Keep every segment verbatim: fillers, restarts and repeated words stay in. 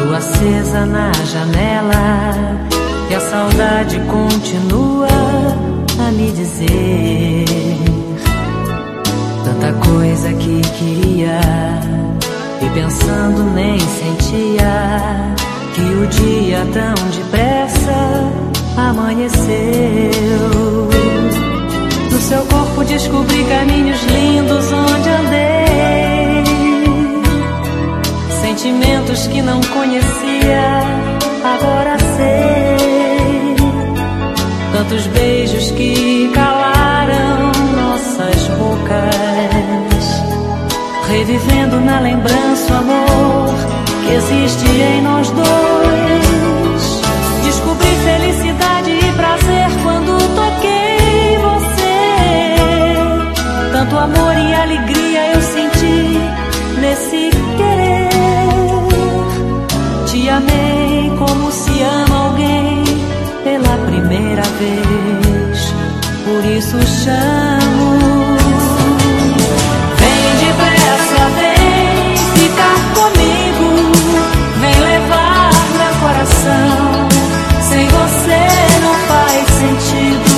lua acesa na janela, e a saudade continua a me dizer tanta coisa que queria, e pensando nem sentia que o dia tão depressa amanheceu. No seu corpo descobri caminhos lindos onde andei, sentimentos que não conhecia, agora sei. Tantos beijos que calaram nossas bocas, revivendo na lembrança o amor que existe em nós dois. Descobri felicidade e prazer quando toquei você. Tanto amor e alegria eu senti nesse querer. Te amei como se ama alguém pela primeira vez, por isso chamo. Vem depressa, vem ficar comigo, vem levar meu coração. Sem você não faz sentido.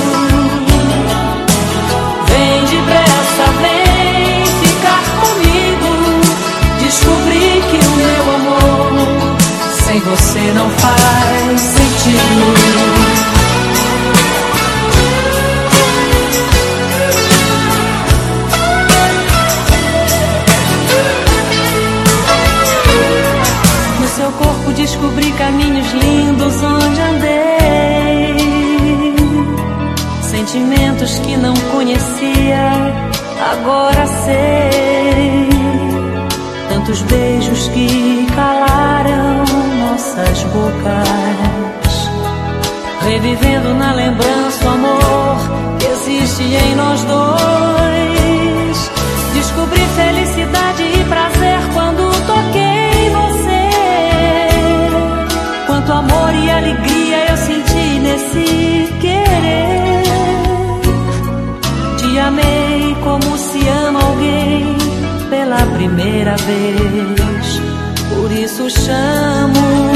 Vem depressa, vem ficar comigo, descobri que o meu amor sem você não faz sentido. No seu corpo descobri caminhos lindos onde andei, sentimentos que não conhecia, agora sei. Tantos beijos que calaram nossas bocas, revivendo na lembrança o amor que existe em nós dois. Descobri felicidade e prazer quando toquei você. Quanto amor e alegria eu senti nesse querer. Te amei como se ama alguém pela primeira vez, por isso chamo.